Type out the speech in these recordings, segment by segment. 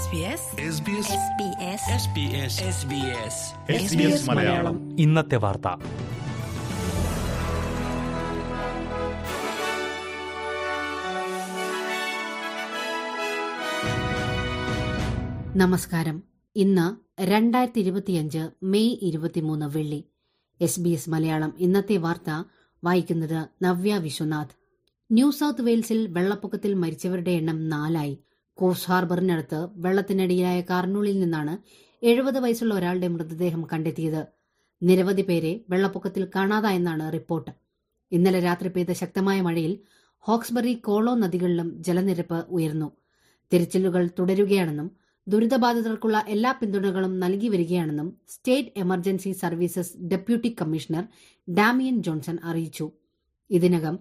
മലയാളം ഇന്നത്തെ വാർത്ത. നമസ്കാരം. ഇന്ന് 2025 മെയ് 23 വെള്ളി. SBS മലയാളം ഇന്നത്തെ വാർത്ത വായിക്കുന്നത് നവ്യ വിശ്വനാഥ്. ന്യൂ സൌത്ത് വെയിൽസിൽ വെള്ളപ്പൊക്കത്തിൽ മരിച്ചവരുടെ എണ്ണം 4 കോസ്റ്റ് ഹാർബറിനടുത്ത് വെള്ളത്തിനടിയിലായ കാർണൂളിൽ നിന്നാണ് 70 വയസ്സുള്ള ഒരാളുടെ മൃതദേഹം കണ്ടെത്തിയത്. നിരവധി പേരെ വെള്ളപ്പൊക്കത്തിൽ കാണാതായെന്നാണ് റിപ്പോർട്ട്. ഇന്നലെ രാത്രി പെയ്ത ശക്തമായ മഴയിൽ ഹോക്സ്ബറി, കോളോ നദികളിലും ജലനിരപ്പ് ഉയർന്നു. തിരച്ചിലുകൾ തുടരുകയാണെന്നും ദുരിതബാധിതർക്കുള്ള എല്ലാ പിന്തുണകളും നൽകി വരികയാണെന്നും State Emergency Services Deputy Commissioner Damian Johnson അറിയിച്ചു. ഇതിനകം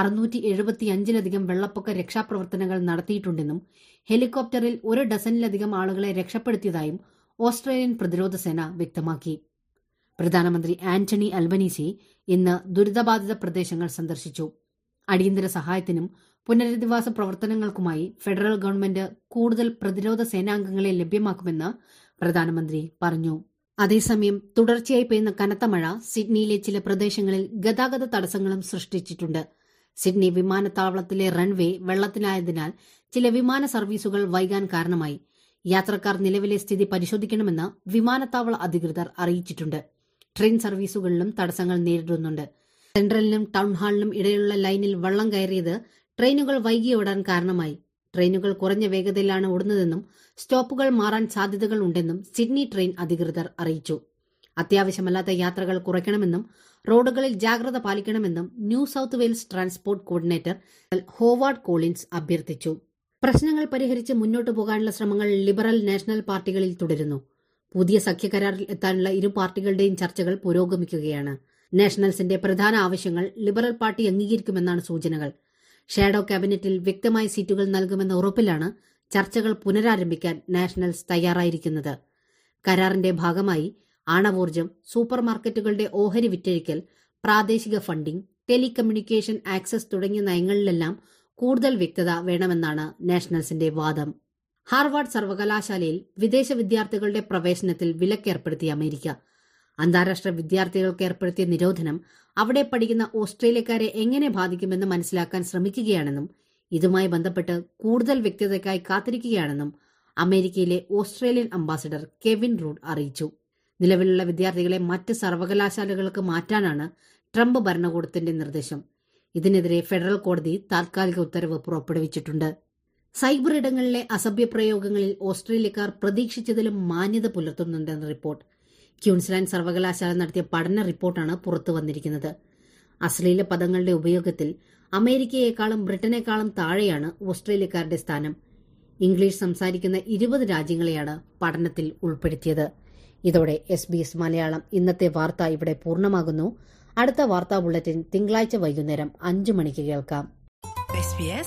675-ലധികം വെള്ളപ്പൊക്ക രക്ഷാപ്രവർത്തനങ്ങൾ നടത്തിയിട്ടുണ്ടെന്നും ഹെലികോപ്റ്ററിൽ 1 ഡസനിലധികം ആളുകളെ രക്ഷപ്പെടുത്തിയതായും ഓസ്ട്രേലിയൻ പ്രതിരോധ സേന വ്യക്തമാക്കി. പ്രധാനമന്ത്രി ആന്റണി അൽബനീസി ഇന്ന് ദുരിതബാധിത പ്രദേശങ്ങൾ സന്ദർശിച്ചു. അടിയന്തര സഹായത്തിനും പുനരധിവാസ പ്രവർത്തനങ്ങൾക്കുമായി ഫെഡറൽ ഗവൺമെന്റ് കൂടുതൽ പ്രതിരോധ സേനാംഗങ്ങളെ ലഭ്യമാക്കുമെന്ന് പ്രധാനമന്ത്രി പറഞ്ഞു. അതേസമയം തുടർച്ചയായി പെയ്യുന്ന കനത്ത മഴ സിഡ്നിയിലെ ചില പ്രദേശങ്ങളിൽ ഗതാഗത തടസ്സങ്ങളും സൃഷ്ടിച്ചിട്ടുണ്ട്. സിഡ്നി വിമാനത്താവളത്തിലെ റൺവേ വെള്ളത്തിലായതിനാൽ ചില വിമാന സർവീസുകൾ വൈകാൻ കാരണമായി. യാത്രക്കാർ നിലവിലെ സ്ഥിതി പരിശോധിക്കണമെന്ന് വിമാനത്താവള അധികൃതർ അറിയിച്ചിട്ടുണ്ട്. ട്രെയിൻ സർവീസുകളിലും തടസ്സങ്ങൾ നേരിടുന്നുണ്ട്. സെൻട്രലിനും ടൗൺഹാളിനും ഇടയിലുള്ള ലൈനിൽ വെള്ളം കയറിയത് ട്രെയിനുകൾ വൈകി ഓടാൻ കാരണമായി. ട്രെയിനുകൾ കുറഞ്ഞ വേഗതയിലാണ് ഓടുന്നതെന്നും സ്റ്റോപ്പുകൾ മാറാൻ സാധ്യതകൾ ഉണ്ടെന്നും സിഡ്നി ട്രെയിൻ അധികൃതർ അറിയിച്ചു. അത്യാവശ്യമല്ലാത്ത യാത്രകൾ കുറയ്ക്കണമെന്നും റോഡുകളിൽ ജാഗ്രത പാലിക്കണമെന്നും New South Wales transport coordinator Howard Collins അഭ്യർത്ഥിച്ചു. പ്രശ്നങ്ങൾ പരിഹരിച്ച് മുന്നോട്ടു പോകാനുള്ള ശ്രമങ്ങൾ ലിബറൽ നാഷണൽ പാർട്ടികളിൽ തുടരുന്നു. പുതിയ സഖ്യകരാറിൽ എത്താനുള്ള ഇരു പാർട്ടികളുടെയും ചർച്ചകൾ പുരോഗമിക്കുകയാണ്. നാഷണൽസിന്റെ പ്രധാന ആവശ്യങ്ങൾ ലിബറൽ പാർട്ടി അംഗീകരിക്കുമെന്നാണ് സൂചനകൾ. ഷാഡോ ക്യാബിനറ്റിൽ വ്യക്തമായ സീറ്റുകൾ നൽകുമെന്ന ഉറപ്പിലാണ് ചർച്ചകൾ പുനരാരംഭിക്കാൻ നാഷണൽസ് തയ്യാറായിരിക്കുന്നത്. കരാറിന്റെ ഭാഗമായി ആണവോർജ്ജം, സൂപ്പർ മാർക്കറ്റുകളുടെ ഓഹരി വിറ്റഴിക്കൽ, പ്രാദേശിക ഫണ്ടിംഗ്, ടെലികമ്മ്യൂണിക്കേഷൻ ആക്സസ് തുടങ്ങിയ നയങ്ങളിലെല്ലാം കൂടുതൽ വ്യക്തത വേണമെന്നാണ് നാഷണൽസിന്റെ വാദം. ഹാർവാർഡ് സർവകലാശാലയിൽ വിദേശ വിദ്യാർത്ഥികളുടെ പ്രവേശനത്തിൽ വിലക്കേർപ്പെടുത്തി അമേരിക്ക. അന്താരാഷ്ട്ര വിദ്യാർത്ഥികൾക്ക് ഏർപ്പെടുത്തിയ നിരോധനം അവിടെ പഠിക്കുന്ന ഓസ്ട്രേലിയക്കാരെ എങ്ങനെ ബാധിക്കുമെന്ന് മനസ്സിലാക്കാൻ ശ്രമിക്കുകയാണെന്നും ഇതുമായി ബന്ധപ്പെട്ട് കൂടുതൽ വ്യക്തതയ്ക്കായി കാത്തിരിക്കുകയാണെന്നും അമേരിക്കയിലെ ഓസ്ട്രേലിയൻ അംബാസിഡർ കെവിൻ റൂഡ് അറിയിച്ചു. നിലവിലുള്ള വിദ്യാർത്ഥികളെ മറ്റ് സർവകലാശാലകൾക്ക് മാറ്റാനാണ് ട്രംപ് ഭരണകൂടത്തിന്റെ നിർദ്ദേശം. ഇതിനെതിരെ ഫെഡറൽ കോടതി താൽക്കാലിക ഉത്തരവ് പുറപ്പെടുവിച്ചിട്ടുണ്ട്. സൈബർ ഇടങ്ങളിലെ അസഭ്യപ്രയോഗങ്ങളിൽ ഓസ്ട്രേലിയക്കാർ പ്രതീക്ഷിച്ചതിലും മാന്യത പുലർത്തുന്നുണ്ടെന്ന് റിപ്പോർട്ട്. ക്യൂൻസ്ലാൻഡ് സർവകലാശാല നടത്തിയ പഠന റിപ്പോർട്ടാണ് പുറത്തു വന്നിരിക്കുന്നത്. അശ്ലീല പദങ്ങളുടെ ഉപയോഗത്തിൽ അമേരിക്കയെക്കാളും ബ്രിട്ടനേക്കാളും താഴെയാണ് ഓസ്ട്രേലിയക്കാരുടെ സ്ഥാനം. ഇംഗ്ലീഷ് സംസാരിക്കുന്ന 20 രാജ്യങ്ങളെയാണ് പഠനത്തിൽ ഉൾപ്പെടുത്തിയത്. ഇതോടെ SBS മലയാളം ഇന്നത്തെ വാർത്ത ഇവിടെ പൂർണ്ണമാകുന്നു. അടുത്ത വാർത്താ ബുള്ളറ്റിൻ തിങ്കളാഴ്ച വൈകുന്നേരം 5 മണിക്ക് കേൾക്കാം.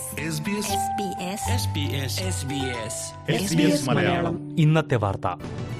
ഇന്നത്തെ വാർത്ത.